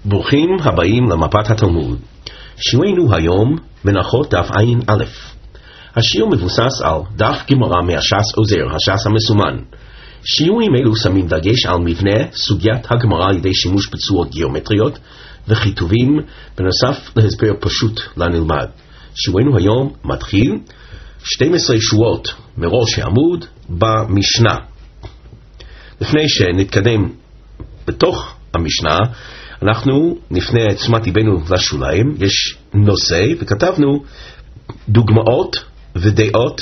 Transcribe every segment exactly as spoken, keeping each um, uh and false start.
ברוכים הבאים למפת התלמוד. שיעורנו היום מנחות דף עין א'. השיעור מבוסס על דף גמרא מהש"ס עוזר, הש"ס המסומן. שיעורים אלו שמים דגש על מבנה סוגיית הגמרא על ידי שימוש בצורות גיאומטריות וכיתובים, בנוסף להסבר פשוט לנלמד. שיעורנו היום מתחיל שתים עשרה שורות מראש העמוד במשנה. לפני שנתקדם בתוך המשנה, אנחנו נפנה את תשומת ליבנו לשוליים. יש נושא וכתבנו דוגמאות ודעות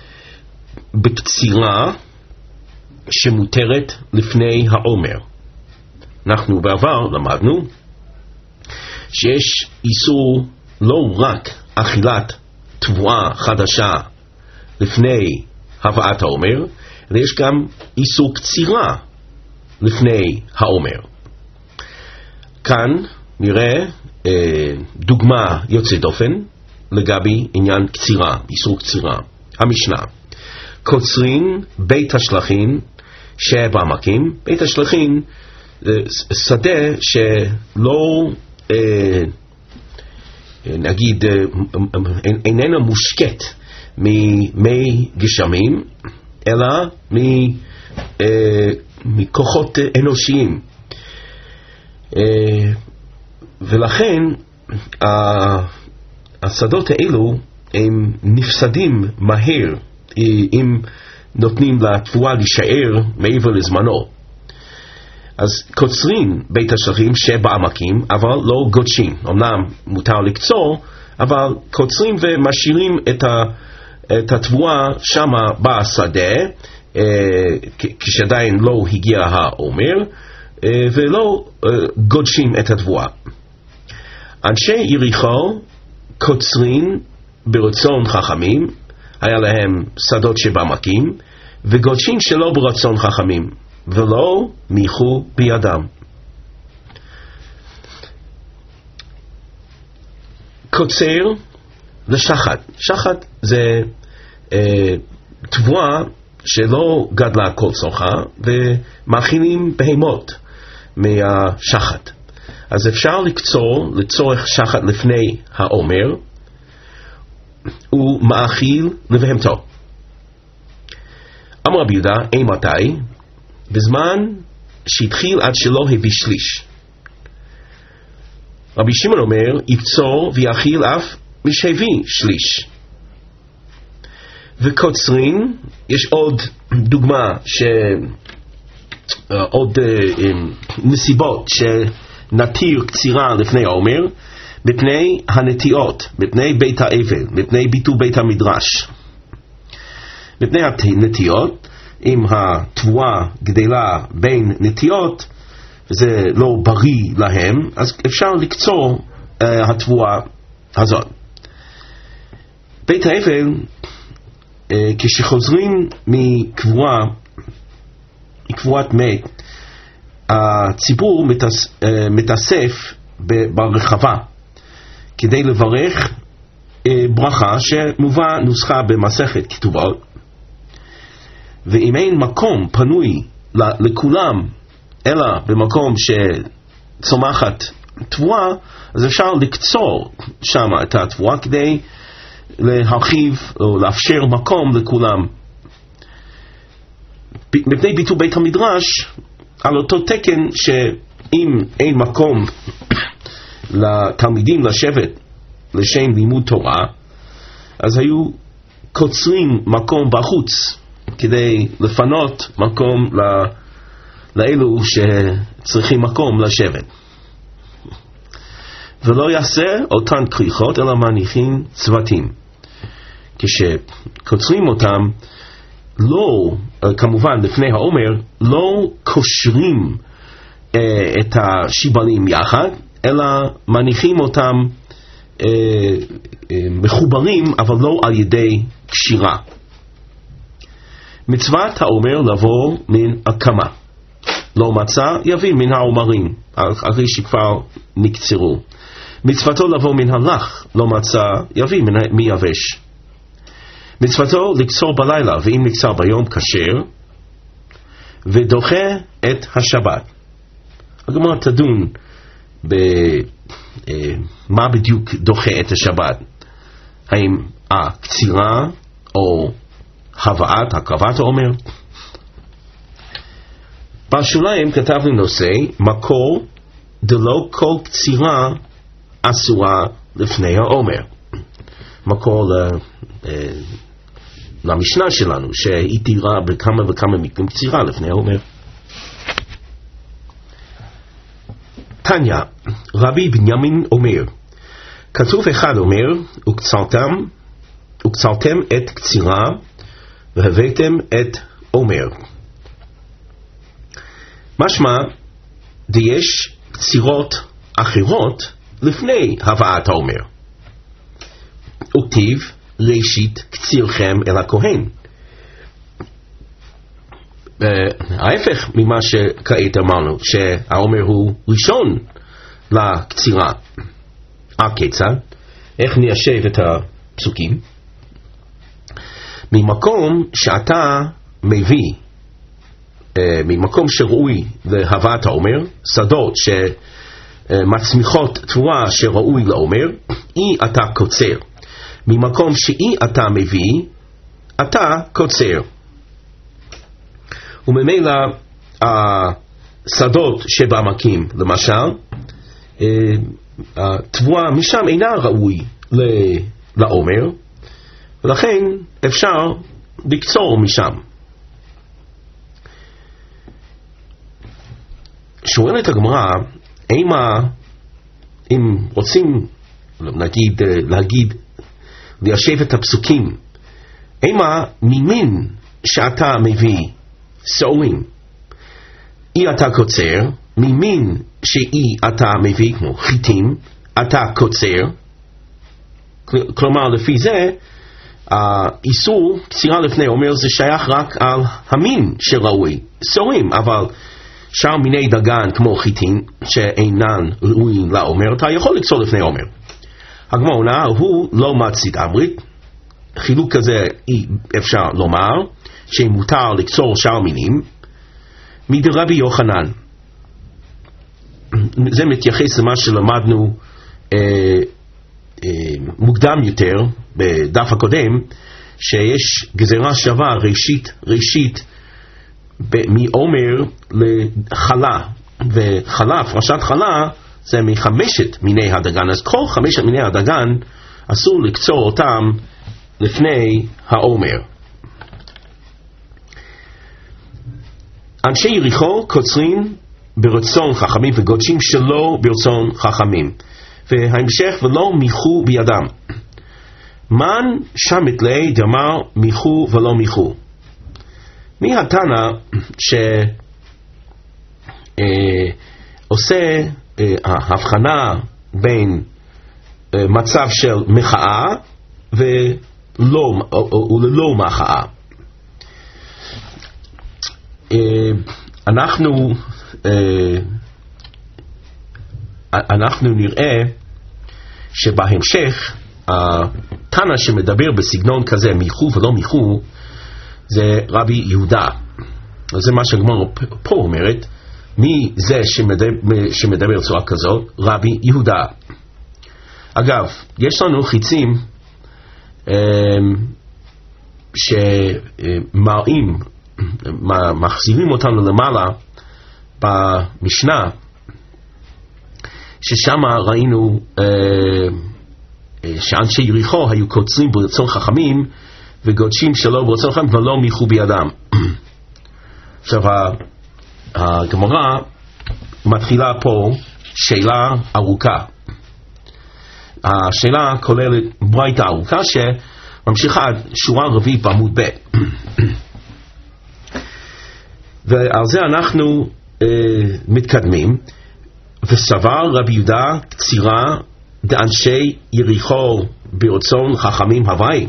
בקצירה שמותרת לפני העומר. אנחנו בעבר למדנו שיש איסור לא רק אכילת תבואה חדשה לפני הבאת העומר, אלא יש גם איסור קצירה לפני העומר. כאן נראה אה, דוגמה יוצאת דופן לגבי עניין קצירה, איסור קצירה. המשנה: קוצרין בית השלכין שבעמקים. בית השלכין אה, שדה שלא אה, נגיד אה, איננה מושקט ממי גשמים, אלא מ, אה, מכוחות אנושיים. ולכן השדות האלו הם נפסדים מהר אם נותנים לתבואה להישאר מעבר לזמנו. אז קוצרים בית השלכין שבעמקים, אבל לא גודשים. אמנם מותר לקצור, אבל קוצרים ומשאירים את, ה, את התבואה שמה בשדה, כשעדיין לא הגיע העומר, ולא גודשים את התבואה. אנשי יריחו קוצרים ברצון חכמים, היה להם שדות שבעמקים, וגודשים שלא ברצון חכמים, ולא מיחו בידם. קוצר לשחת. שחת זה אה, תבואה שלא גדלה כל צורכה, ומאכילים בהמות מהשחת. אז אפשר לקצור לצורך שחת לפני העומר, ומאכיל לבהמתו. אמר רבי יהודה, אימתי? בזמן שהתחיל עד שלא הביא שליש. רבי שמעון אומר, יקצור ויאכיל אף משהביא שליש. וקוצרין, יש עוד דוגמה ש... עוד uh, נסיבות שנתיר קצירה לפני העומר, מפני הנטיעות, מפני בית האבל, מפני ביטול בית המדרש. מפני הנטיעות, אם התבואה גדלה בין נטיעות, זה לא בריא להם, אז אפשר לקצור uh, התבואה הזאת. בית האבל, uh, כשחוזרים מקבועה, קבועת מת, הציבור מתאס, מתאסף ברחבה כדי לברך ברכה שמובא נוסחה במסכת כתובות, ואם אין מקום פנוי לכולם אלא במקום שצומחת תבואה, אז אפשר לקצור שם את התבואה כדי להרחיב או לאפשר מקום לכולם. מפני ביטול בית המדרש, על אותו תקן שאם אין מקום לתלמידים לשבת לשם לימוד תורה, אז היו קוצרים מקום בחוץ כדי לפנות מקום לאלו שצריכים מקום לשבת. ולא יעשה אותן כריכות אלא מניחים צוותים. כשקוצרים אותם, לא, כמובן לפני העומר, לא קושרים אה, את השיבלים יחד, אלא מניחים אותם אה, אה, מחוברים, אבל לא על ידי קשירה. מצוות העומר לבוא מן הקמה. לא מצא, יביא מן העומרים, אחרי שכבר נקצרו. מצוותו לבוא מן הלך, לא מצא, יביא מיבש. מצוותו לקצור בלילה, ואם נקצר ביום כשר, ודוחה את השבת. הגמרא תדון במה בדיוק דוחה את השבת, האם הקצירה או הבאת, הקרבת העומר. בשוליים כתבנו נושא מקור דלא כל קצירה אסורה לפני העומר, מקור למשנה שלנו שהיא תירה בכמה וכמה מקרים קצירה לפני העומר. תניא, רבי בנימין אומר, כתוב אחד אומר, וקצרתם, וקצרתם את קצירה והבאתם את עומר. משמע דיש קצירות אחרות לפני הבאת העומר. וכתיב ראשית קצירכם אל הכהן. ההפך ממה שכעת אמרנו, שהעומר הוא ראשון לקצירה. הכיצד? איך ניישב את הפסוקים? ממקום שאתה מביא, ממקום שראוי להבאת העומר, שדות שמצמיחות תבואה שראוי לעומר, אי אתה קוצר. ממקום שאי אתה מביא, אתה קוצר. וממילא השדות שבעמקים, למשל, התבואה משם אינה ראוי לעומר, ולכן אפשר לקצור משם. שואלת הגמרא, אם רוצים נגיד, להגיד, ליישב את הפסוקים, אימה ממין שאתה מביא סעורים, אי אתה קוצר, ממין שאי אתה מביא כמו חיטים, אתה קוצר. כלומר לפי זה האיסור קצירה לפני עומר זה שייך רק על המין שראוי, סעורים, אבל שאר מיני דגן כמו חיטים שאינן ראויים לעומר, אתה יכול לקצור לפני עומר. הגמרא עונה, הוא לא מצית אמרית, חילוק כזה אפשר לומר, שמותר לקצור שאר מינים, מדרבי יוחנן. זה מתייחס למה שלמדנו אה, אה, מוקדם יותר, בדף הקודם, שיש גזירה שווה ראשית, ראשית, מעומר לחלה, וחלה, פרשת חלה, זה מחמשת מיני הדגן, אז כל חמשת מיני הדגן אסור לקצור אותם לפני העומר. אנשי יריחו קוצרים ברצון חכמים וגודשים שלא ברצון חכמים, וההמשך ולא מיחו בידם. מן שמת לי דאמר מיחו ולא מיחו. מי התנא שעושה ההבחנה בין מצב של מחאה ולא, וללא מחאה? אנחנו אנחנו נראה שבהמשך התנא שמדבר בסגנון כזה מיחו ולא מיחו זה רבי יהודה. זה מה שהגמרא פה אומרת, מי זה שמדבר, שמדבר בצורה כזאת? רבי יהודה. אגב, יש לנו חיצים שמראים, מחזירים אותנו למעלה במשנה, ששם ראינו שאנשי יריחו היו קוצרים ברצון חכמים וגודשים שלא ברצון חכמים ולא מיחו בידם. עכשיו הגמרא מתחילה פה שאלה ארוכה. השאלה כוללת ברייתא ארוכה שממשיכה עד שורה רביעית בעמוד ב'. ועל זה אנחנו אה, מתקדמים. וסבר רבי יהודה קצירה דאנשי יריחו ברצון חכמים הווי.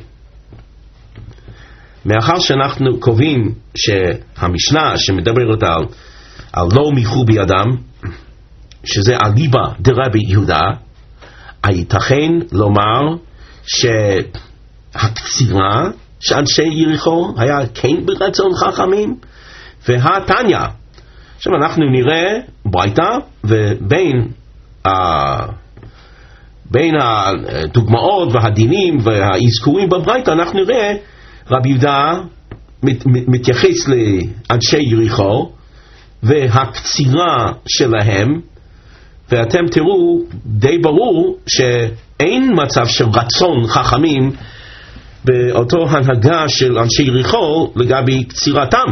מאחר שאנחנו קובעים שהמשנה שמדברת על, על לא מיחו בידם, שזה אליבא דרבי יהודה, הייתכן לומר שהקצירה שאנשי יריחו היה כן ברצון חכמים? והתניא, עכשיו אנחנו נראה ברייתא, ובין בין הדוגמאות והדינים והאזכורים בברייתא אנחנו נראה רבי יהודה מת, מתייחס לאנשי יריחו והקצירה שלהם, ואתם תראו די ברור שאין מצב של רצון חכמים באותו הנהגה של אנשי יריחו לגבי קצירתם.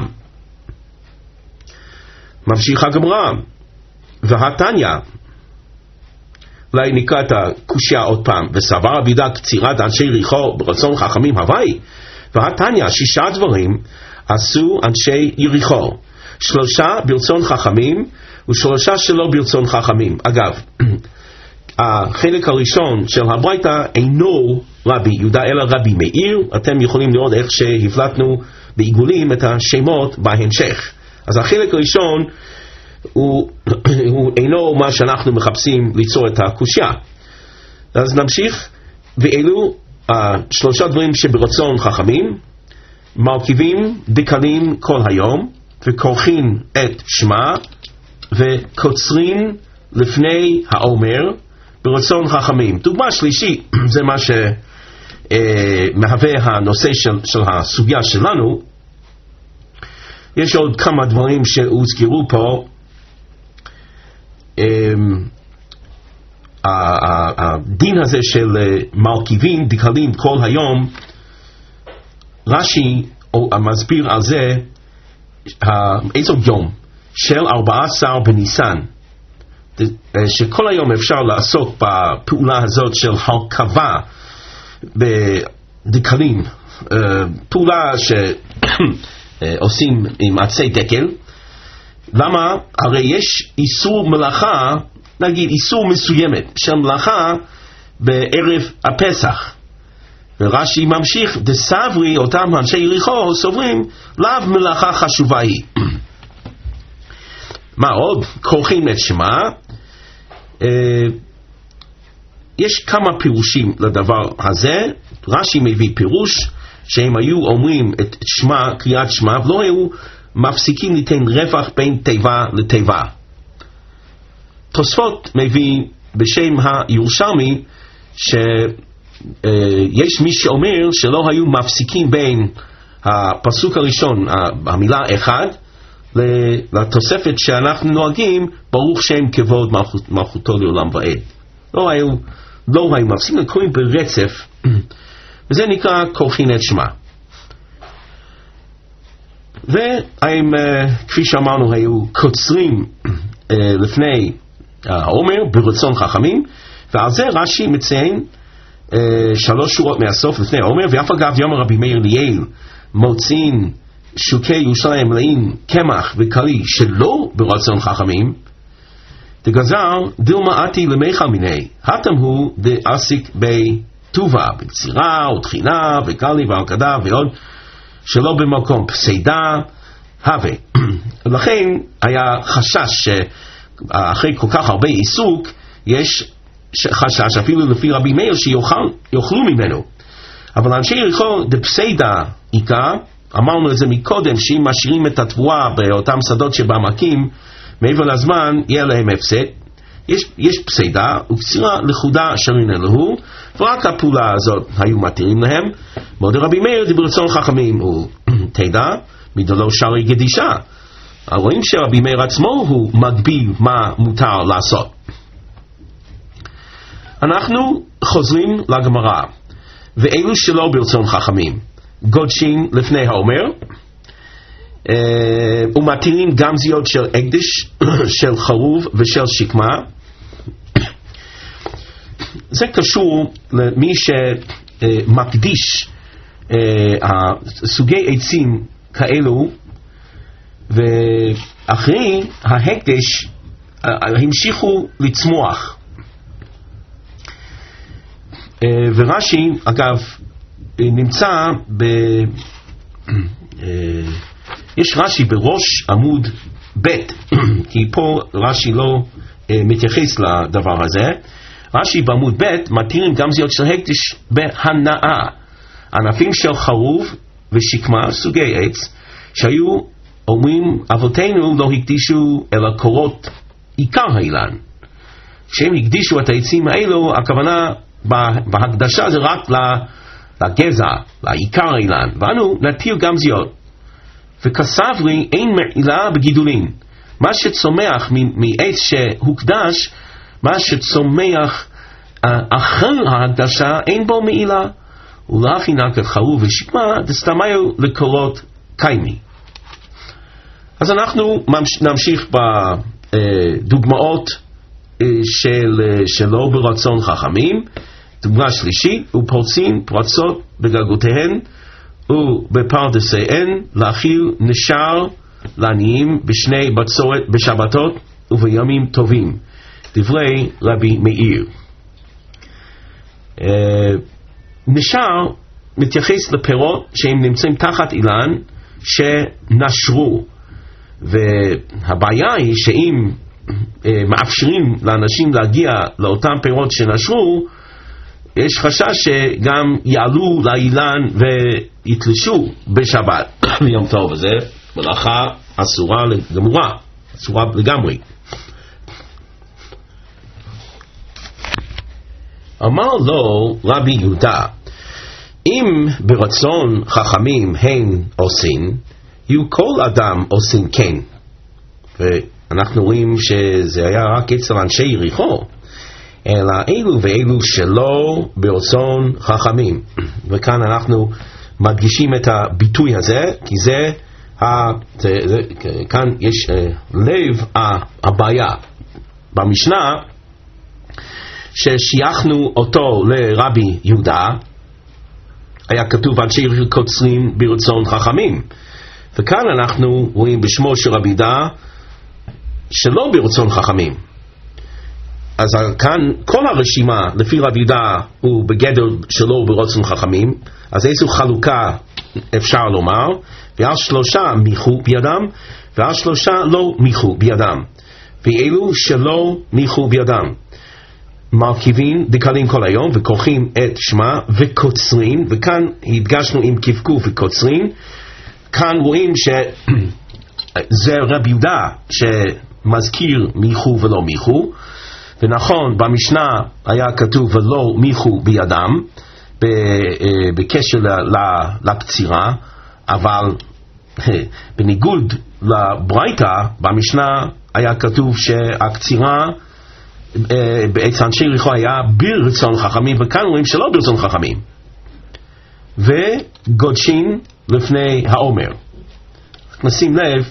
ממשיך הגמרא, והתניא, אולי נקרא את הקושיה עוד פעם, וסבר רבי יהודה קצירת אנשי יריחו ברצון חכמים הווי, והתניא שישה דברים עשו אנשי יריחו, שלושה ברצון חכמים ושלושה שלא ברצון חכמים. אגב, החלק הראשון של הברייתא אינו רבי יהודה אלא רבי מאיר. אתם יכולים לראות איך שהפלטנו בעיגולים את השמות בהמשך. אז החלק הראשון הוא, הוא אינו מה שאנחנו מחפשים ליצור את הקושיה. אז נמשיך, ואלו uh, שלושה דברים שברצון חכמים: מרכיבים דקלים כל היום, וכורכים את שמה, וקוצרים לפני האומר ברצון חכמים. דוגמה שלישית, זה מה שמהווה הנושא של, של הסוגיה שלנו. יש עוד כמה דברים שהוזכרו פה. הדין הזה של מרכיבים דקלים כל היום, רש"י מסביר על זה איזו יום של ארבעה עשר בניסן, שכל היום אפשר לעסוק בפעולה הזאת של הרכבה בדקלים, פעולה שעושים עם עצי דקל. למה? הרי יש איסור מלאכה, נגיד איסור מסוימת של מלאכה בערב הפסח, ורש"י ממשיך, דסברי, אותם אנשי יריחו סוברים, לאו מלאכה חשובה היא. מה עוד? כורכים את שמה. אה, יש כמה פירושים לדבר הזה. רש"י מביא פירוש שהם היו אומרים את שמה, קריאת שמה, ולא היו מפסיקים ליתן רווח בין תיבה לתיבה. תוספות מביא בשם הירושלמי שיש מי שאומר שלא היו מפסיקים בין הפסוק הראשון, המילה אחד, לתוספת שאנחנו נוהגים ברוך שם כבוד מלכות, מלכותו לעולם ועד. לא היו, לא היו מפסיקים, קוראים ברצף, וזה נקרא כורכים את שמה. והם, כפי שאמרנו, היו קוצרים לפני האומר ברצון חכמים, ועל זה רש"י מציין שלוש שורות מהסוף לפני האומר, ואף אגב יאמר רבי מאיר ליאל, מוציאים שוקי ירושלים מלאים קמח וקלי שלא ברצון חכמים, דגזר דילמה עתי למיכל מיני, התם הוא דעסיק בטובה, בקצירה ותחינה וקלי והלכדה ועוד, שלא במקום פסידה הווה. לכן היה חשש שאחרי כל כך הרבה עיסוק יש חשש אפילו לפי רבי מאיר שיאכלו ממנו. אבל אנשי יריחו דפסידה עיקר, אמרנו את זה מקודם, שאם משאירים את התבואה באותם שדות שבעמקים מעבר לזמן יהיה להם הפסד. יש, יש פסידה וקצירה לכודה שרין אלוהו, ורק הפעולה הזאת היו מתירים להם. מאוד רבי מאיר דברצון חכמים הוא תדע מדלו שרי גדישה. רואים שרבי מאיר עצמו הוא מגביל מה מותר לעשות. אנחנו חוזרים לגמרא, ואלו שלא ברצון חכמים גודשים לפני האומר ומתירים גם זיות של הקדש, של חרוב ושל שקמה. זה קשור למי שמקדיש סוגי עצים כאלו, ואחרי ההקדש המשיכו לצמוח. ורש"י אגב נמצא ב... יש רש"י בראש עמוד ב', כי פה רש"י לא מתייחס לדבר הזה. רש"י בעמוד ב' מתירים גם זיות של הקדש בהנאה, ענפים של חרוב ושקמה, סוגי עץ שהיו אומרים אבותינו לא הקדישו אלא קורות עיקר האילן, שהם הקדישו את העצים האלו, הכוונה בהקדשה זה רק לגזע, לעיקר האילן, ואנו נטיל גם זיות. וכסב לי, אין מעילה בגידולין. מה שצומח מעץ שהוקדש, מה שצומח אחר ההקדשה, אין בו מעילה. ולאחי נקת חרוב ושקמה, דסתמיו לקולות קיימי. אז אנחנו נמשיך בדוגמאות של, שלא ברצון חכמים. דוגמה שלישית, ופורצים פרצות בגגותיהן ובפרדסיהן להאכיל נשר לעניים בשני בצורת בשבתות ובימים טובים. דברי רבי מאיר. נשר מתייחס לפירות שהם נמצאים תחת אילן שנשרו, והבעיה היא שאם מאפשרים לאנשים להגיע לאותם פירות שנשרו, יש חשש שגם יעלו לאילן ויתלשו בשבת ביום טוב. הזה מלאכה אסורה לגמורה, אסורה לגמרי. אמר לו רבי יהודה, אם ברצון חכמים הם עושים, יהיו כל אדם עושים כן. ואנחנו רואים שזה היה רק אצל אנשי יריחו, אלא אלו ואלו שלא ברצון חכמים. וכאן אנחנו מדגישים את הביטוי הזה, כי זה, זה, זה כאן יש לב הבעיה. במשנה ששייכנו אותו לרבי יהודה, היה כתוב אנשי יריחו קוצרים ברצון חכמים, וכאן אנחנו רואים בשמו של רבי יהודה שלא ברצון חכמים. אז כאן כל הרשימה לפי רבי יהודה הוא בגדר שלא ברצון חכמים. אז איזו חלוקה אפשר לומר? ועל שלושה מיחו בידם, ועל שלושה לא מיחו בידם, ואלו שלא מיחו בידם מרכיבים דקלים כל היום וכורכים את שמה וקוצרים, וכאן הדגשנו עם כפקוף וקוצרים. כאן רואים שזה רבי יהודה שמזכיר מיחו ולא מיחו, ונכון במשנה היה כתוב ולא מיחו בידם בקשר לקצירה, אבל בניגוד לברייתא במשנה היה כתוב שהקצירה בעצם אנשי יריחו היה ברצון חכמים, וכאן רואים שלא ברצון חכמים, וגודשים לפני העומר. נשים לב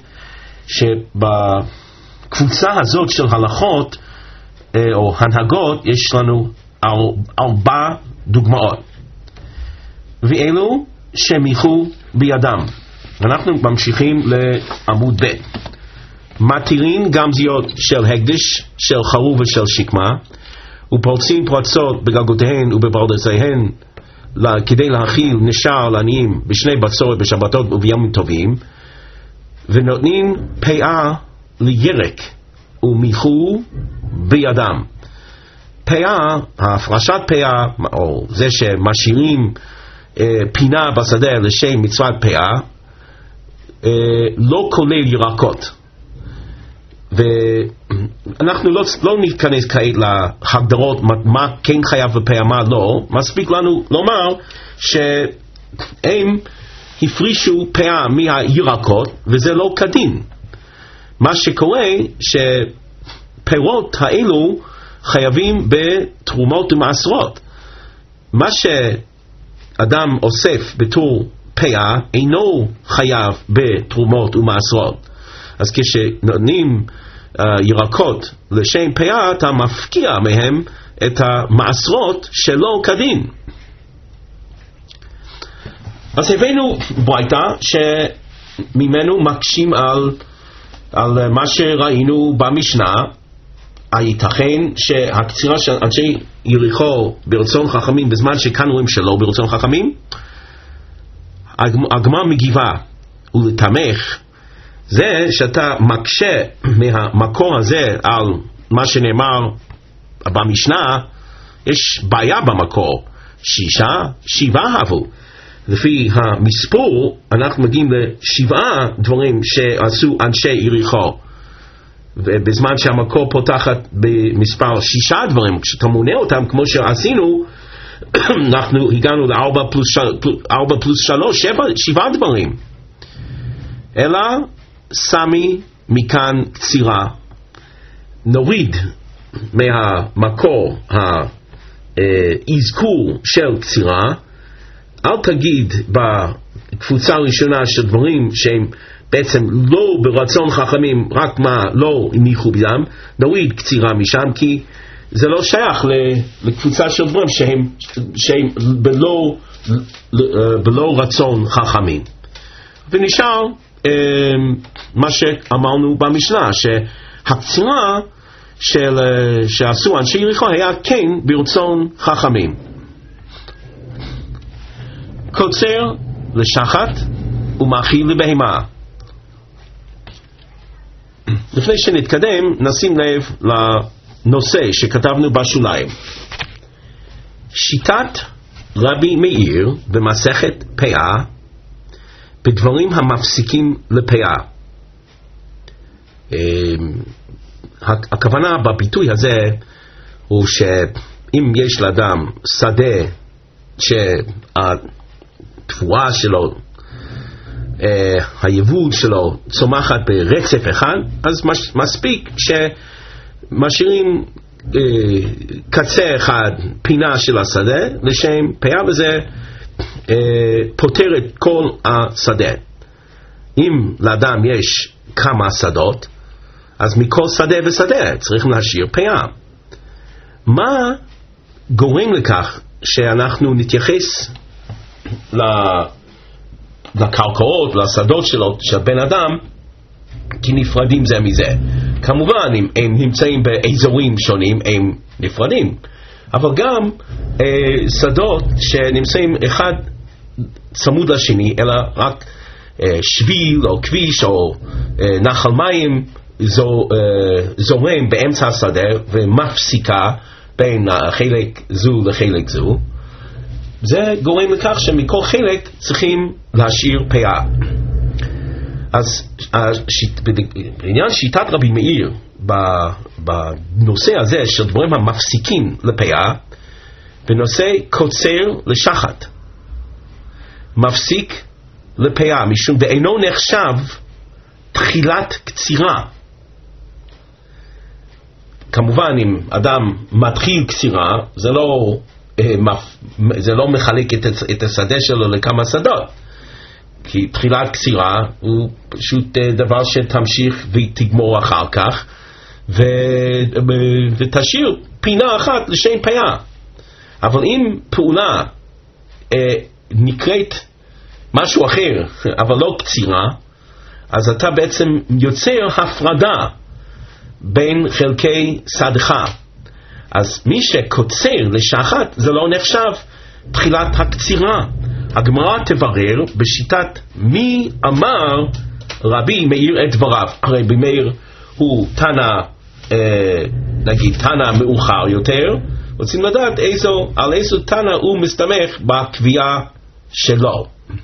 שבקבוצה הזאת של הלכות או הנהגות יש לנו ארבע דוגמאות, ואלו שמיחו בידם. אנחנו ממשיכים לעמוד ב'. מתירים גם זיות של הקדש, של חרוב ושל שקמה, ופורצים פרצות בגגותיהן ובפרדסיהן כדי להאכיל נשר לעניים בשני בצורת בשבתות ובימים טובים, ונותנים פאה לירק ומיחו בידם. פאה, ההפרשת פאה, או זה שמשאירים אה, פינה בשדה לשם מצוות פאה, אה, לא כולל ירקות. ואנחנו לא, לא ניכנס כעת להגדרות מה, מה כן חייב בפאה, מה לא. מספיק לנו לומר שהם הפרישו פאה מהירקות וזה לא כדין. מה שקורה שפירות האלו חייבים בתרומות ומעשרות. מה שאדם אוסף בתור פאה אינו חייב בתרומות ומעשרות. אז כשנותנים uh, ירקות לשם פאה, אתה מפקיע מהם את המעשרות שלא כדין. אז הבאנו ברייתא שממנו מקשים על, על מה שראינו במשנה. הייתכן שהקצירה של אנשי יריחו ברצון חכמים בזמן שכאן רואים שלא ברצון חכמים? הגמרא מגיבה ולתמך זה שאתה מקשה מהמקור הזה על מה שנאמר במשנה. יש בעיה במקור, שישה שבעה הבו. לפי המספור אנחנו מגיעים לשבעה דברים שעשו אנשי יריחו, בזמן שהמקור פותחת במספר שישה דברים, כשאתה מונה אותם כמו שעשינו, אנחנו הגענו לארבע פלוס, ארבע פלוס שלוש, שבע, שבעה דברים. אלא סמי מכאן קצירה, נוריד מהמקור האזכור של קצירה, אל תגיד בקבוצה הראשונה של דברים שהם בעצם לא ברצון חכמים, רק מה לא הניחו בדם, נוריד קצירה משם, כי זה לא שייך לקבוצה של דברים שהם, שהם בלא, בלא רצון חכמים. ונשאר מה שאמרנו במשנה, שהקצירה של, שעשו אנשי יריחו היה כן ברצון חכמים. קוצר לשחת ומאכיל לבהמה. לפני שנתקדם, נשים לב לנושא שכתבנו בשוליים. שיטת רבי מאיר במסכת פאה בדברים המפסיקים לפאה. הכוונה בביטוי הזה הוא שאם יש לאדם שדה שהתבואה שלו, היבול שלו צומחת ברצף אחד, אז מספיק שמשאירים קצה אחד, פינה של השדה לשם פאה, וזה פותר את כל השדה. אם לאדם יש כמה שדות, אז מכל שדה ושדה צריכים להשאיר פאה. מה גורם לכך שאנחנו נתייחס לקרקעות, לשדות שלו, של בן אדם, כי נפרדים זה מזה? כמובן, אם הם נמצאים באזורים שונים, הם נפרדים. אבל גם אה, שדות שנמצאים אחד צמוד לשני, אלא רק אה, שביל או כביש או אה, נחל מים זו, אה, זורם באמצע השדה ומפסיקה בין החלק זו לחלק זו. זה גורם לכך שמכל חלק צריכים להשאיר פאה. אז השיט, בעניין שיטת רבי מאיר בנושא הזה של דברים המפסיקים לפאה, בנושא קוצר לשחת, מפסיק לפאה, משום ואינו נחשב תחילת קצירה. כמובן אם אדם מתחיל קצירה, זה לא, זה לא מחלק את, את השדה שלו לכמה שדות, כי תחילת קצירה הוא פשוט דבר שתמשיך ותגמור אחר כך, ו, ותשאיר פינה אחת לשם פאה. אבל אם פעולה אה, נקראת משהו אחר, אבל לא קצירה, אז אתה בעצם יוצר הפרדה בין חלקי שדך. אז מי שקוצר לשחת זה לא נחשב תחילת הקצירה. הגמרא תברר בשיטת מי אמר רבי מאיר את דבריו. הרי רבי מאיר הוא תנא, אה, נגיד תנא מאוחר יותר, רוצים לדעת איזו, על איזו תנא הוא מסתמך בקביעה שלו.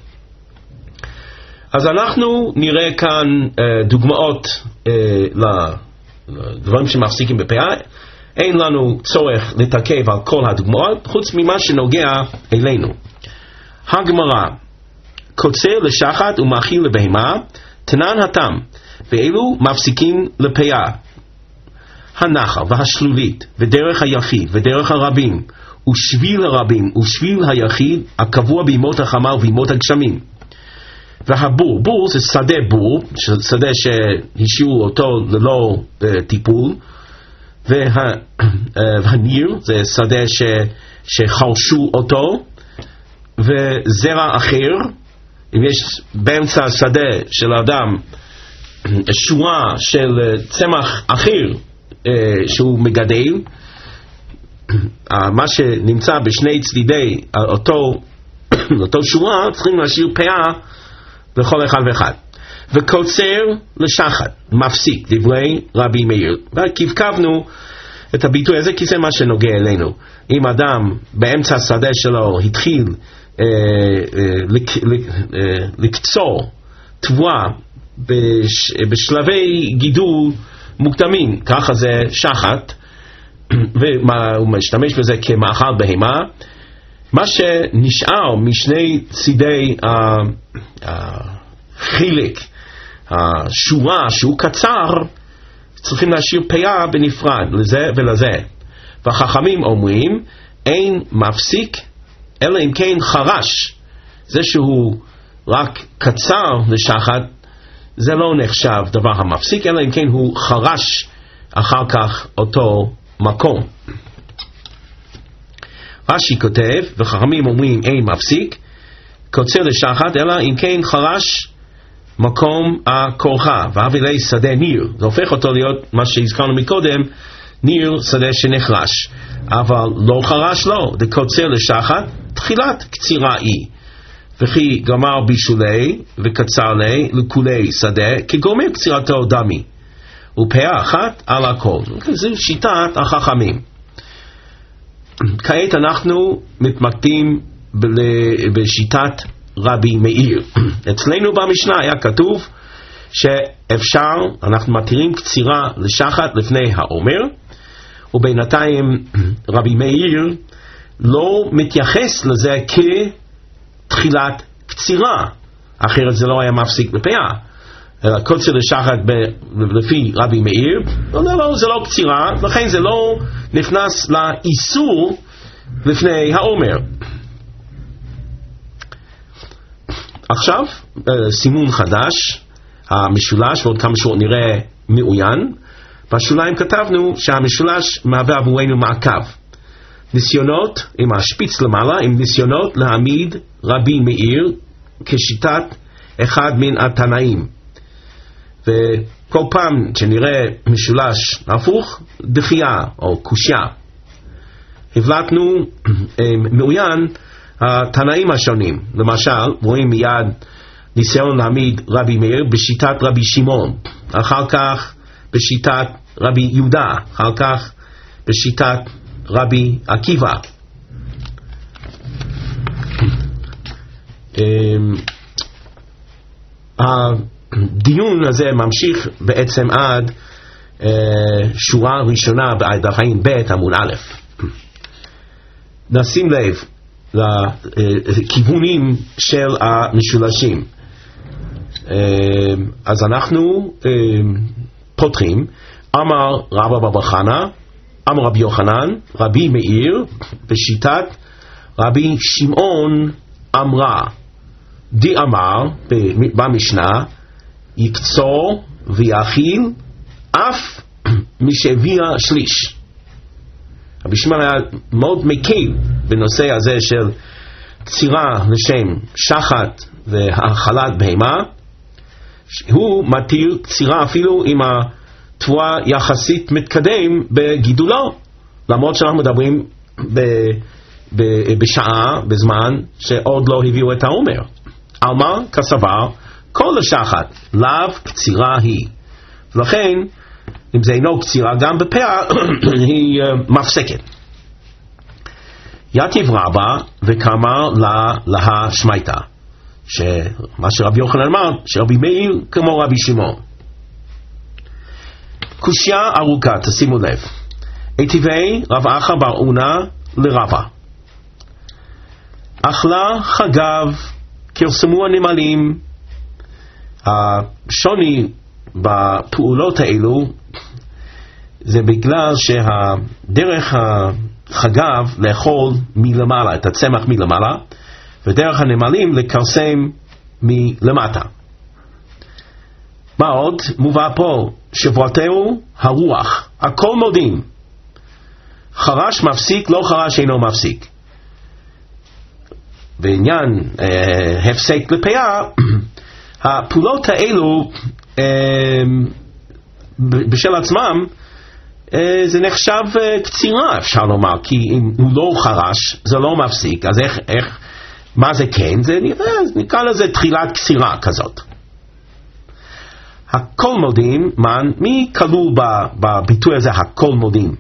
אז אנחנו נראה כאן אה, דוגמאות אה, לדברים שמפסיקים בפאה. אין לנו צורך לתעכב על כל הדוגמאות חוץ ממה שנוגע אלינו. הגמרא, קוצר לשחת ומאכיל לבהמה, תנן התם, ואלו מפסיקים לפאה: הנחל והשלולית ודרך היחיד ודרך הרבים ושביל הרבים ושביל היחיד הקבוע בימות החמה ובימות הגשמים. והבור, בור זה שדה בור, שדה שהשאירו אותו ללא uh, טיפול, וה, uh, והניר זה שדה ש, שחרשו אותו, וזרע אחר, אם יש באמצע השדה של האדם שורה של צמח אחר uh, שהוא מגדל, uh, מה שנמצא בשני צדידי אותו, אותו שורה צריכים להשאיר פאה לכל אחד ואחד. וקוצר לשחת, מפסיק, דברי רבי מאיר. וכבקבנו את הביטוי הזה כי זה מה שנוגע אלינו. אם אדם באמצע השדה שלו התחיל אה, אה, לק, לק, אה, לקצור תבואה בש, בשלבי גידול מוקדמים, ככה זה שחט, והוא משתמש בזה כמאכל בהמה. מה שנשאר משני צידי החילק, השורה שהוא קצר, צריכים להשאיר פאה בנפרד לזה ולזה. והחכמים אומרים, אין מפסיק אלא אם כן חרש. זה שהוא רק קצר לשחט, זה לא נחשב דבר המפסיק, אלא אם כן הוא חרש אחר כך אותו מקום. רש"י כותב, וחכמים אומרים אין מפסיק, קוצר לשחט, אלא אם כן חרש מקום הכורחה, ואבילי שדה ניר. זה הופך אותו להיות מה שהזכרנו מקודם, ניר שדה שנחרש. אבל לא חרש לו, דקוצר לשחט, תחילת קצירה היא. וכי גמר בישולי וקצר לי לכולי שדה, כגומר קצירתו דמי. ופאה אחת על הכל. זו שיטת החכמים. כעת אנחנו מתמקדים בשיטת רבי מאיר. אצלנו במשנה היה כתוב שאפשר, אנחנו מתירים קצירה לשחט לפני העומר, ובינתיים רבי מאיר לא מתייחס לזה כתחילת קצירה, אחרת זה לא היה מפסיק בפאה. קוצר לשחט לפי רבי מאיר, לא, לא, לא, זה לא קצירה, לכן זה לא נכנס לאיסור לפני העומר. עכשיו, סימון חדש, המשולש, ועוד כמה שעות נראה מאוין. בשוליים כתבנו שהמשולש מהווה עבורנו מעקב. ניסיונות, עם השפיץ למעלה, עם ניסיונות להעמיד רבי מאיר כשיטת אחד מן התנאים. וכל פעם שנראה משולש הפוך, דחייה או קושיה. הבלטנו מאוין התנאים השונים. למשל, רואים מיד ניסיון להעמיד רבי מאיר בשיטת רבי שמעון, אחר כך בשיטת רבי יהודה, אחר כך בשיטת רבי עקיבא. הדיון הזה ממשיך בעצם עד שורה ראשונה בדף ע"ב עמוד א'. נשים לב לכיוונים של המשולשים. אז אנחנו פותחים, אמר רבא בר חנא, אמר רבי יוחנן, רבי מאיר, בשיטת רבי שמעון אמרה. די אמר במשנה, יקצור ויאכיל אף משהביע שליש. רבי שמעון היה מאוד מקל בנושא הזה של קצירה לשם שחט והאכלת בהמה. הוא מתיר קצירה אפילו אם התבואה יחסית מתקדם בגידולו, למרות שאנחנו מדברים ב, ב, בשעה, בזמן שעוד לא הביאו את העומר. על מה? כסבר, כל השחט לאו קצירה היא. ולכן אם זה אינו קצירה, גם בפאה היא uh, מפסקת. יתיב רבא וקאמר לה לה שמייתא, שמה שרבי יוחנן אמר, שרבי מאיר כמו רבי שמעון. קושיה ארוכה, תשימו לב. היטיבי רב אחא בר אונא לרבא. אכלה חגב, קרסמו הנמלים. השוני בפעולות האלו זה בגלל שהדרך החגב לאכול מלמעלה, את הצמח מלמעלה, ודרך הנמלים לקרסם מלמטה. מה עוד? מובא פה, שבועתהו הרוח, הכל מודים. חרש מפסיק, לא חרש אינו מפסיק. בעניין אה, הפסק לפאה, הפעולות האלו אה, בשל עצמם אה, זה נחשב אה, קצירה, אפשר לומר, כי אם הוא לא חרש זה לא מפסיק, אז איך, איך מה זה כן? זה נקרא לזה תחילת קצירה כזאת. הכל מודים, מן, מי כלול בביטוי הזה הכל מודים?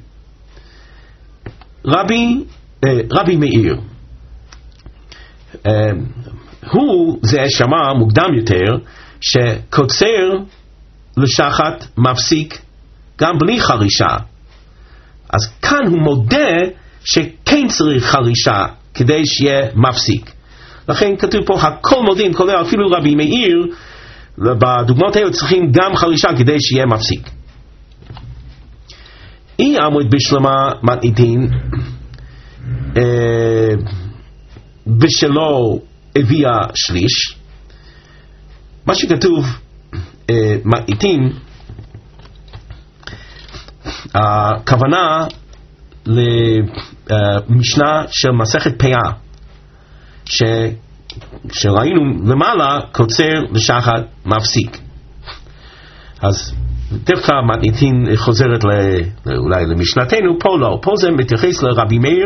רבי, אה, רבי מאיר. אה, הוא זה שמע מוקדם יותר שקוצר לשחט מפסיק גם בלי חרישה. אז כאן הוא מודה שכן צריך חרישה כדי שיהיה מפסיק. לכן כתוב פה הכל מודים, כולל אפילו רבי מאיר, בדוגמאות האלה צריכים גם חרישה כדי שיהיה מפסיק. אי עמוד בשלמה מתניתין אה, בשלו הביאה שליש. מה שכתוב אה, מתניתין, הכוונה למשנה של מסכת פאה, ש, שראינו למעלה קוצר לשחת מפסיק. אז דווקא מתניתין חוזרת אולי למשנתנו, פה לא, פה זה מתייחס לרבי מאיר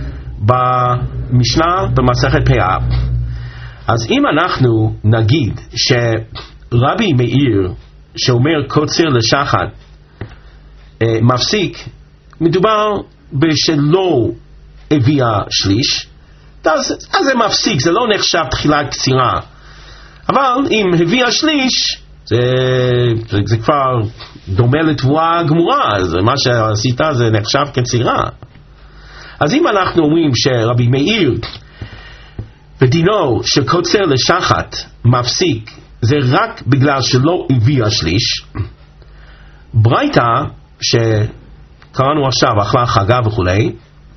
במשנה במסכת פאה. אז אם אנחנו נגיד שרבי מאיר שאומר קוצר לשחת אה, מפסיק, מדובר בשלא הביאה שליש, אז, אז זה מפסיק, זה לא נחשב תחילת קצירה. אבל אם הביאה שליש, זה, זה, זה כבר דומה לתבואה גמורה, זה מה שעשית זה נחשב כצירה. אז אם אנחנו אומרים שרבי מאיר ודינו שקוצר לשחת מפסיק זה רק בגלל שלא הביאה שליש, ברייתא שקראנו עכשיו אכלה חגה וכולי,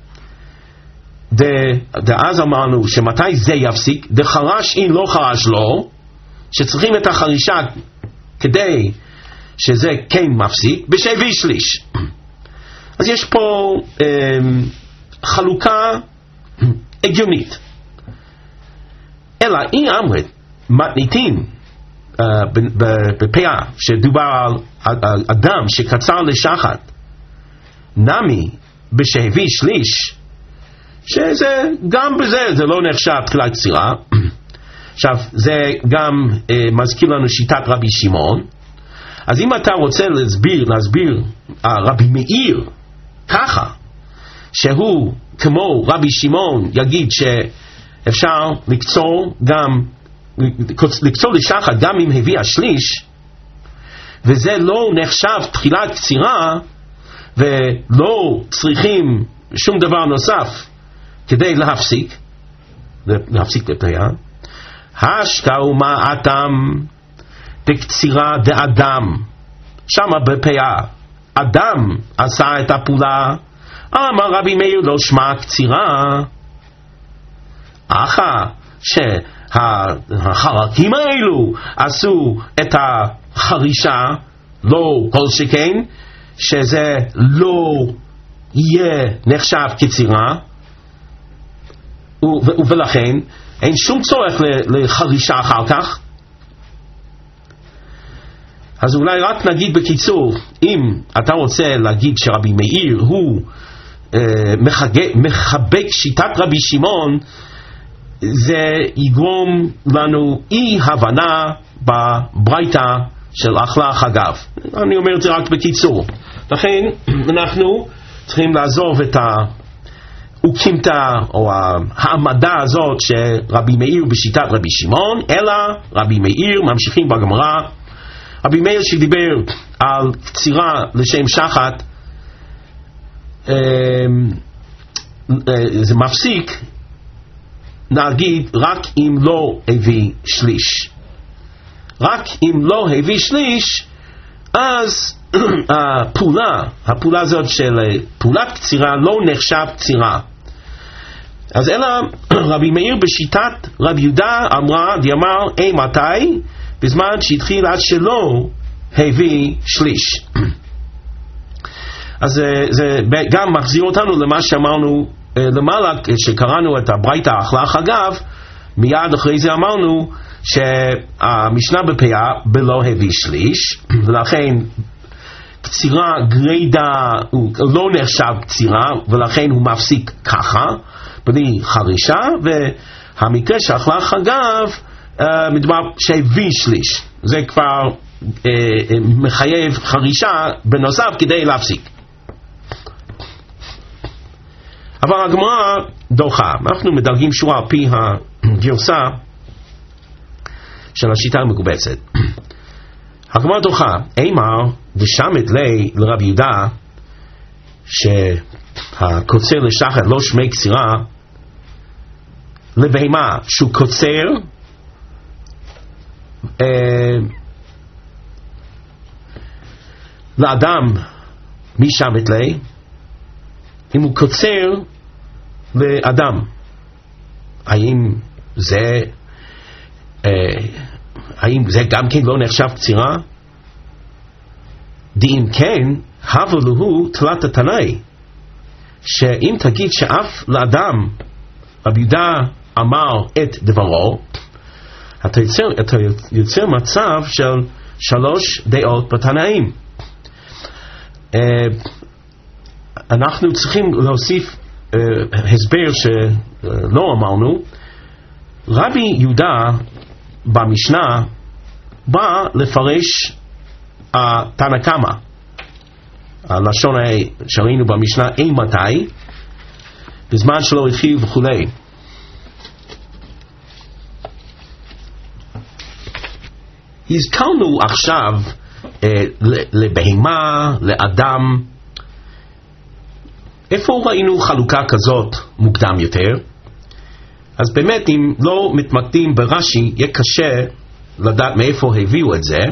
דאז אמרנו שמתי זה יפסיק, דחרש אין לא חרש לא, שצריכים את החרישה כדי שזה כן מפסיק בשבי שליש. אז יש פה אה, חלוקה הגיונית. אלא אי אמרת מתניתין uh, בפאה שדובר על, על אדם שקצר לשחת נמי בשהביא שליש, שזה גם בזה זה לא נחשב תחילת קצירה. עכשיו זה גם uh, מזכיר לנו שיטת רבי שמעון. אז אם אתה רוצה להסביר להסביר uh, רבי מאיר ככה, שהוא כמו רבי שמעון יגיד ש אפשר לקצור גם לקצור לשחת גם אם הביאה שליש, וזה לא נחשב תחילת קצירה ולא צריכים שום דבר נוסף כדי להפסיק להפסיק בפאה. השקעו מה אתם בקצירה דאדם, שמה בפאה אדם עשה את הפעולה, אמר רבי מאיר לא שמה קצירה. אחר שהחלקים האלו עשו את החרישה, לא כל שכן שזה לא יהיה נחשב כצירה, ולכן אין שום צורך לחרישה אחר כך. אז אולי רק נגיד בקיצור, אם אתה רוצה להגיד שרבי מאיר הוא אה, מחבק שיטת רבי שמעון, זה יגרום לנו אי הבנה בברייתא של אכלה חגב. אני אומר את זה רק בקיצור. לכן אנחנו צריכים לעזוב את האוקימתא או העמדה הזאת שרבי מאיר בשיטת רבי שמעון, אלא רבי מאיר ממשיכים בגמרא. רבי מאיר שדיבר על קצירה לשם שחת, זה מפסיק, נגיד רק אם לא הביא שליש. רק אם לא הביא שליש, אז הפעולה, הפעולה הזאת של פעולת קצירה לא נחשב קצירה. אז אלא רבי מאיר בשיטת רבי יהודה אמרה, דיאמר, אי מתי? בזמן שהתחיל עד שלא הביא שליש. אז זה, זה גם מחזיר אותנו למה שאמרנו למעלה, שקראנו את הברייתא אכלה חגב, מיד אחרי זה אמרנו שהמשנה בפאה בלא הביא שליש, ולכן קצירה גרידה הוא לא נחשב קצירה, ולכן הוא מפסיק ככה בלי חרישה. והמקרה שאכלה חגב מדבר שהביא שליש, זה כבר מחייב חרישה בנוסף כדי להפסיק. אבל הגמרא דוחה. אנחנו מדרגים שורה על פי הגרסה של השיטה המקובצת. הגמרא דוחה, אמר דשמת לי לרבי יהודה שהקוצר לשחת לא שמי קצירה לבהמה שהוא קוצר אה, לאדם מי שמת לי אם הוא קוצר לאדם האם זה אה, האם זה גם כן לא נחשב קצירה? דאם כן הבו לו תלת התנאי שאם תגיד שאף לאדם רבי יהודה אמר את דברו אתה יוצר, אתה יוצר מצב של שלוש דעות בתנאים. uh, אנחנו צריכים להוסיף uh, הסבר שלא אמרנו. רבי יהודה במשנה בא לפרש התנא קמא הלשון שראינו במשנה אימתי בזמן שלא התחיל וכולי. הזכרנו עכשיו אה, לבהמה, לאדם. איפה ראינו חלוקה כזאת מוקדם יותר? אז באמת אם לא מתמקדים ברש"י יהיה קשה לדעת מאיפה הביאו את זה.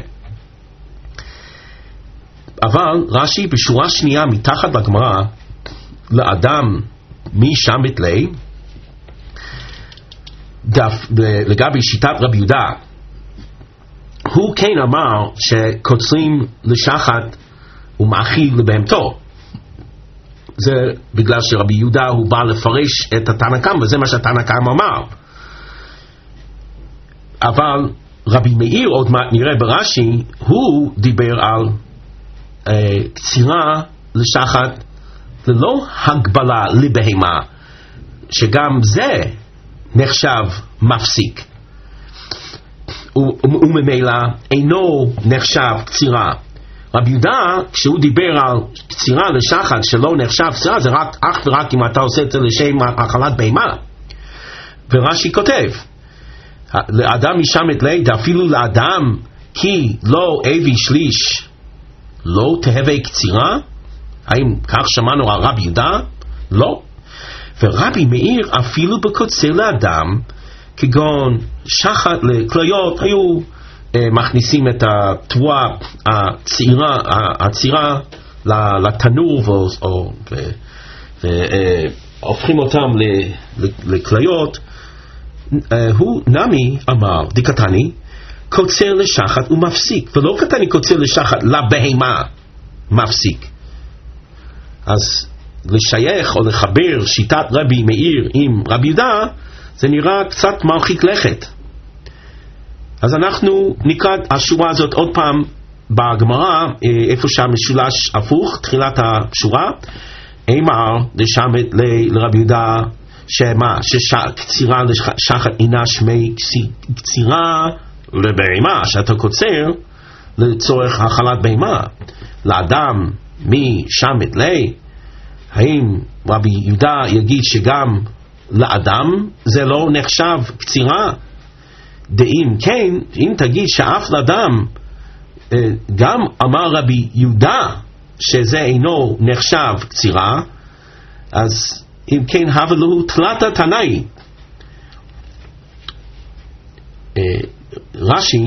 אבל רש"י בשורה שנייה מתחת לגמרא לאדם מי שמת לי דף, לגבי שיטת רבי יהודה הוא כן אמר שקוצרים לשחת ומאכיל לבהמתו. זה בגלל שרבי יהודה הוא בא לפרש את התנא קמא וזה מה שהתנא קמא אמר. אבל רבי מאיר עוד מעט נראה ברש"י הוא דיבר על uh, קצירה לשחת ללא הגבלה לבהמה שגם זה נחשב מפסיק וממילא אינו נחשב קצירה. רבי יהודה כשהוא דיבר על קצירה לשחת שלא נחשב קצירה זה רק אך ורק אם אתה עושה את זה לשם אכלת בהמה. ורש"י כותב לאדם משמת לי אפילו לאדם כי לא אבי שליש לא תהווה קצירה. האם כך שמענו על רבי יהודה? לא. ורבי מאיר אפילו בקוצר לאדם כגון שחת לכליות היו אה, מכניסים את התבואה הצעירה, הצעירה לתנור והופכים אותם לכליות. אה, הוא נמי אמר דקתני קוצר לשחת ומפסיק ולא קטני קוצר לשחת לבהמה מפסיק. אז לשייך או לחבר שיטת רבי מאיר עם רבי יהודה זה נראה קצת מרחיק לכת. אז אנחנו נקרא השורה הזאת עוד פעם בגמרא איפה שהמשולש הפוך תחילת השורה אמר דשמת לרבי יהודה שמה שקצירה לשחת אינה שמי קצירה לבהמה שאתה קוצר לצורך האכלת בהמה. לאדם מי שמת לי האם רבי יהודה יגיד שגם לאדם זה לא נחשב קצירה? דאם כן אם תגיד שאף לאדם גם אמר רבי יהודה שזה אינו נחשב קצירה אז אם כן הווה לו תלת התנאי. רש"י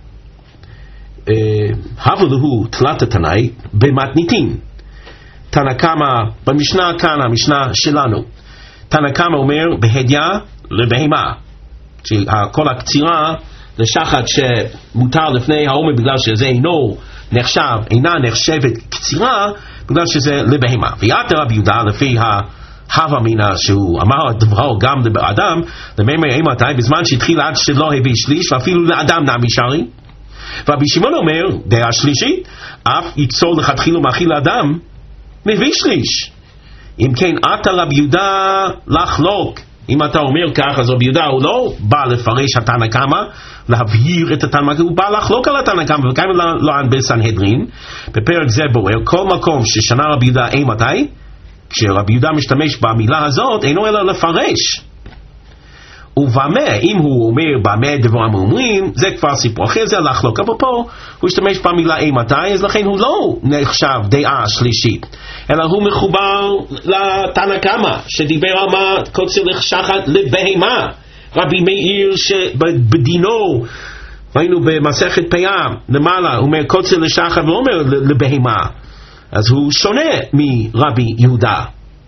הווה לו תלת התנאי במתניתין. תנא קמא במשנה כאן המשנה שלנו תנא קמא אומר בהדיא לבהמה כל הקצירה לשחת שמותר לפני העומר בגלל שזה אינו נחשב אינה נחשבת קצירה בגלל שזה לבהמה. ויתר רבי יהודה לפי ההווה אמינא שהוא אמר דברו גם לאדם למימר אימתי בזמן שהתחיל עד שלא הביא שליש ואפילו לאדם נמי שרי. ורבי שמעון אומר דעה שלישית אף יקצור לכתחילה מאכיל לאדם מביא שליש. אם כן אתה רבי יהודה לחלוק. אם אתה אומר כך אז רבי יהודה הוא לא בא לפרש התנא קמא להבהיר את התנא קמא הוא בא לחלוק על התנא קמא וכאן לא ען בסנהדרין בפרק זה בוער כל מקום ששנה רבי יהודה אימתי כשרבי יהודה משתמש במילה הזאת אינו אלא לפרש ובמה, אם הוא אומר במה דברם אומרים, זה כבר סיפור אחר, זה לחלוק, אבל פה הוא השתמש במילה אימתי, אז לכן הוא לא נחשב דעה שלישית, אלא הוא מחובר לתנא קמא, שדיבר על מה קוצר לשחת לבהמה. רבי מאיר שבדינו, ראינו במסכת פאה למעלה, הוא אומר קוצר לשחת ולא אומר לבהמה, אז הוא שונה מרבי יהודה.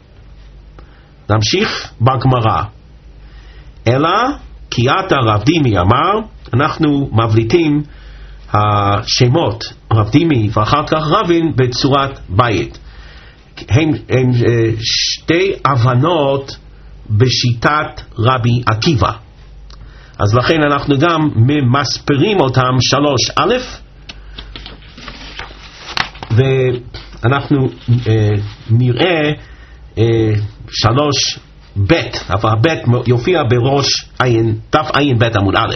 נמשיך בגמרא. אלא כי עתה רב דימי אמר, אנחנו מבליטים השמות רב דימי ואחר כך רבין בצורת בית. הם, הם שתי הבנות בשיטת רבי עקיבא, אז לכן אנחנו גם ממספרים אותם שלוש א', ואנחנו אה, נראה אה, שלוש בית, אבל הבית יופיע בראש עין, דף עין בית עמוד א'.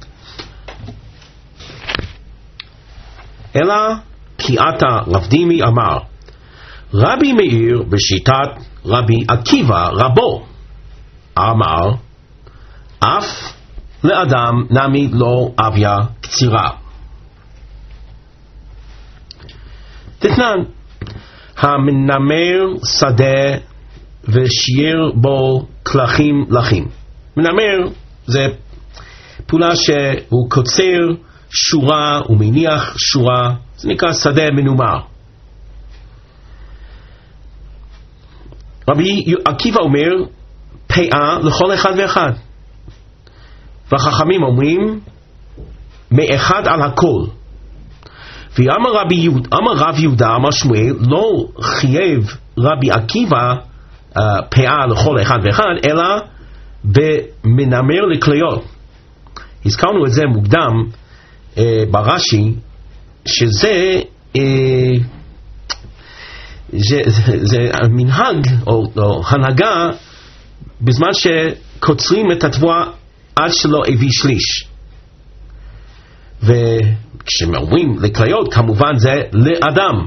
אלא כי עתה רב דימי אמר, רבי מאיר בשיטת רבי עקיבא רבו אמר, אף לאדם נמי לא אביה קצירה. תתנן, המנמר שדה ושייר בו כלכים לחים. מנמר זה פעולה שהוא קוצר שורה ומניח שורה, זה נקרא שדה מנומר. רבי עקיבא אומר פאה לכל אחד ואחד, והחכמים אומרים מאחד על הכל. ואמר רבי יהודה, אמר רב יהודה, אמר שמואל, לא חייב רבי עקיבא uh, פאה לכל אחד ואחד, אלא במנמר לכליות. הזכרנו את זה מוקדם uh, ברש"י, שזה uh, זה, זה, זה מנהג או, או הנהגה בזמן שקוצרים את התבואה עד שלא הביא שליש. וכשאומרים לכליות, כמובן זה לאדם,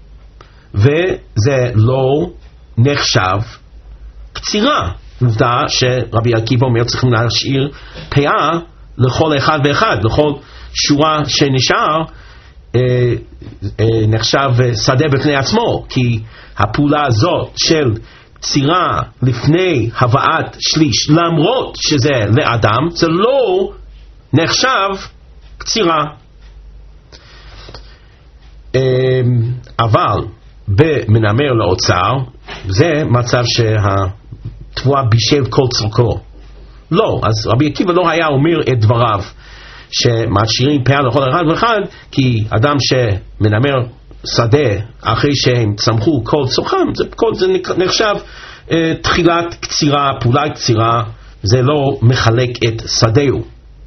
וזה לא נחשב קצירה. עובדה שרבי עקיבא אומר צריכים להשאיר פאה לכל אחד ואחד, לכל שורה שנשאר אה, אה, נחשב שדה בפני עצמו, כי הפעולה הזאת של קצירה לפני הבאת שליש, למרות שזה לאדם, זה לא נחשב קצירה. אבל במנמר לאוצר זה מצב שהתבואה בישל כל צורכו. לא, אז רבי עקיבא לא היה אומר את דבריו שמשאירים פאה לכל אחד ואחד, כי אדם שמנמר שדה אחרי שהם צמחו כל צורכם, זה, כל זה נחשב uh, תחילת קצירה, פעולה קצירה, זה לא מחלק את שדהו.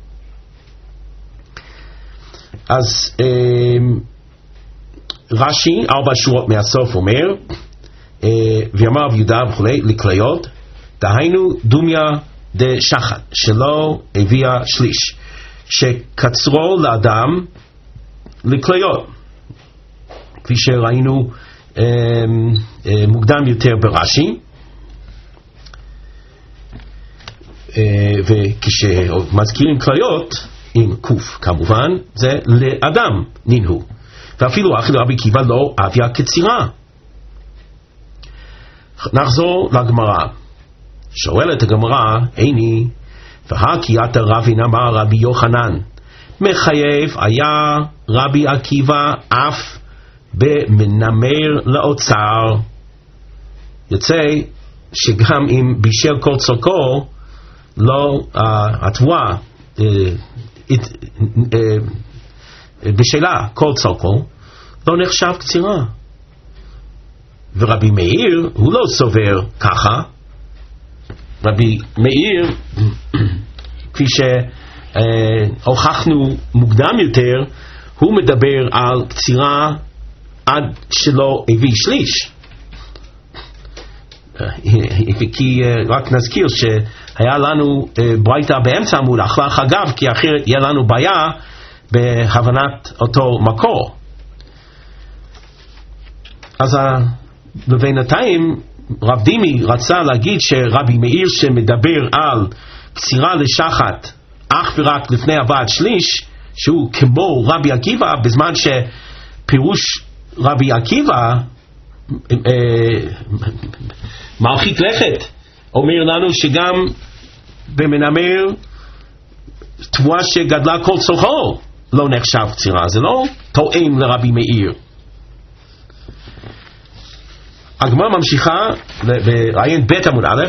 אז uh, רש"י ארבע שורות מהסוף אומר uh, ויאמר רב יהודה וכו' לכליות, דהיינו דומיה דשחת שלא הביאה שליש, שקצרו לאדם לכליות, כפי שראינו אה, אה, מוקדם יותר ברש"י. אה, וכשמזכירים כליות עם קוף כמובן זה לאדם נינהו, ואפילו אחי רבי עקיבא לא אביה קצירה. נחזור לגמרא. שואלת הגמרא, איני והכי עתה רבין אמר רבי יוחנן, מחייב היה רבי עקיבא אף במנמר לאוצר. יוצא שגם אם בישל כל צורכו, לא uh, התבואה uh, uh, uh, בשלה כל צורכו, לא נחשב קצירה. ורבי מאיר הוא לא סובר ככה. רבי מאיר, כפי שהוכחנו מוקדם יותר, הוא מדבר על קצירה עד שלא הביא שליש. כי רק נזכיר שהיה לנו ברייתא באמצע עמוד, אכלה חגב, כי אחרת יהיה לנו בעיה בהבנת אותו מקור. אז בינתיים רב דימי רצה להגיד שרבי מאיר שמדבר על קצירה לשחת אך ורק לפני הבאת שליש, שהוא כמו רבי עקיבא, בזמן שפירוש רבי עקיבא אה, מרחיק לכת, אומר לנו שגם במנמר תבואה שגדלה כל צורכו לא נחשב קצירה. זה לא תואם לרבי מאיר. הגמרא ממשיכה בעין בית עמוד א',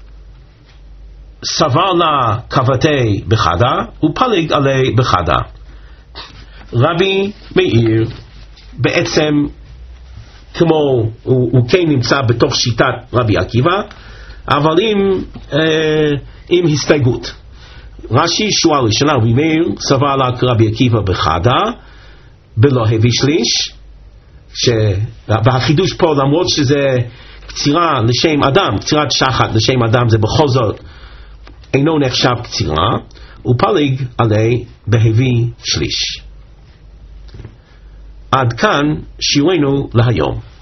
סבר לה כבתי בחדה ופלג עלי בחדה. רבי מאיר בעצם כמו הוא, הוא כן נמצא בתוך שיטת רבי עקיבא, אבל עם, אה, עם הסתייגות. רש"י שורה ראשונה, רבי מאיר סבר לה כרבי עקיבא בחדה בלא הביא שליש, והחידוש פה, למרות שזה קצירה לשם אדם, קצירת שחת לשם אדם, זה בכל זאת אינו נחשב קצירה, ופליג עלי בהביא שליש. עד כאן שיעורנו להיום.